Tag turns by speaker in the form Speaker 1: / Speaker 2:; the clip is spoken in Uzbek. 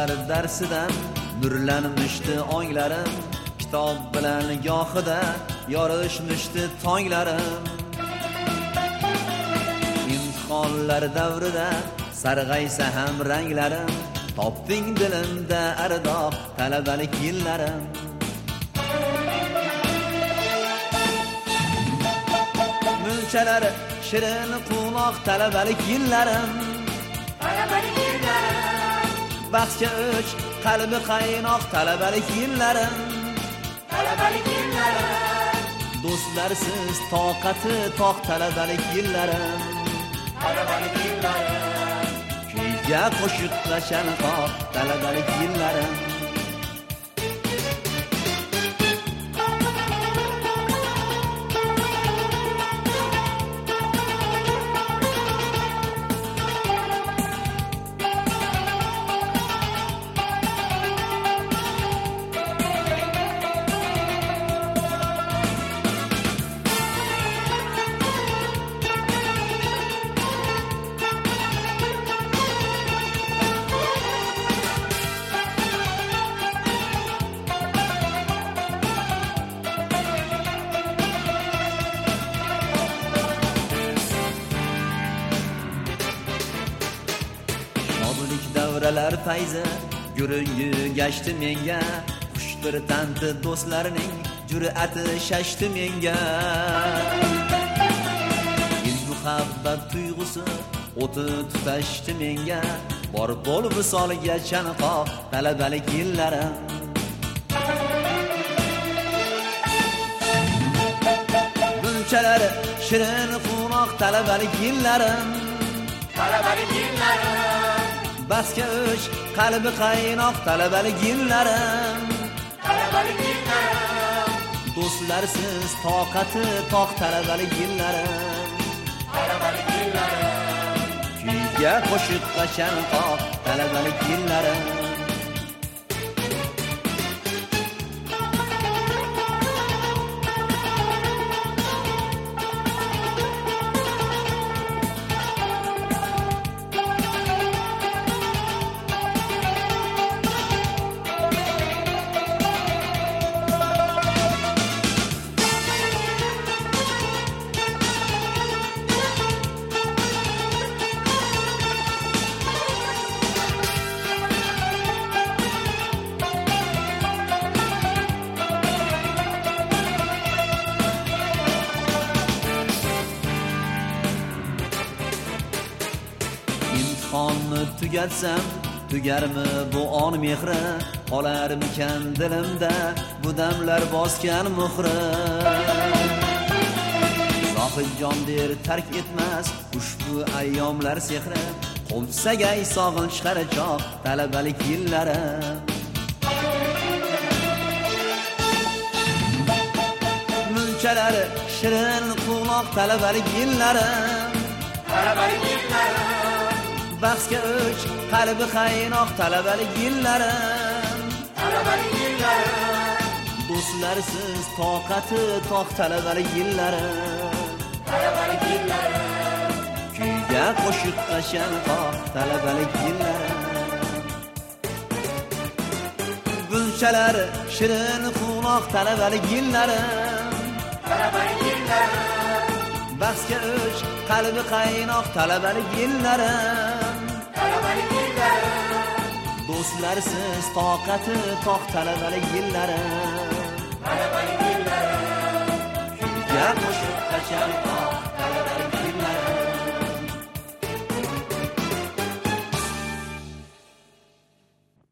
Speaker 1: Yoshlar darsidan nurlanmishdi onglarim, kitob bilan gohida yorishmishdi tonglarim. Imtihonlar davrida sarg'aysa ham ranglarim, topding dilimda ardoq talabalik yillarim. Munchalar shirin quloq talabalik yillarim, talabalik yillarim. Baxtga o'ch qalbi qaynoq talabalik yillarim, talabalik yillarim. Do'stlarsiz toqati toq talabalik yillarim, talabalik yillarim. Kuyga qo'shiqqa shanqoq talabalik yillarim. Davralar fayzi gurungi gashti menga, xushdir tanti do'stlarning jur'ati shashti menga. Il muhabbat tuyg'usi o'ti tutashdi menga, bor bo'l visoliga chanqoq talabalik yillarim. Bunchalar shirin quloq talabalik yillarim, talabalik yillarim. Baxtga o'ch qalbi qaynoq talabalik yillarim, talabalik yillarim. Do'stlarsiz toqati toq talabalik yillarim, talabalik yillarim. Kuyga qo'shiqqa shanqoq talabalik yillarim. Imtihonni tugatsam tugarmi bu on mehri, qolarmikan dilimda bu damlar bosgan muhri. Zohidjon der tark etmas ushbu ayyomlar sehri, qo'msagay sog'inch qarachoq talabalik yillari. Munchalar shirin quloq talabalik yillari, talabalik yillari. Baxtga o'ch qalbi qaynoq talabalik yillarim, talabalik yillarim. Do'stlarsiz toqati toq talabalik yillarim, talabalik yillarim. Kuyga qo'shiqqa shanqoq talabalik yillarim. Bunchalar shirin quloq talabalik yillarim, talabalik yillarim. Baxtga o'ch qalbi qaynoq talabalik yillarim, talabalik yillarim. Do'stlarsiz toqati toq talabalik yillarim, talabalik yillarim. Kuyga qo'shiqqa shanqoq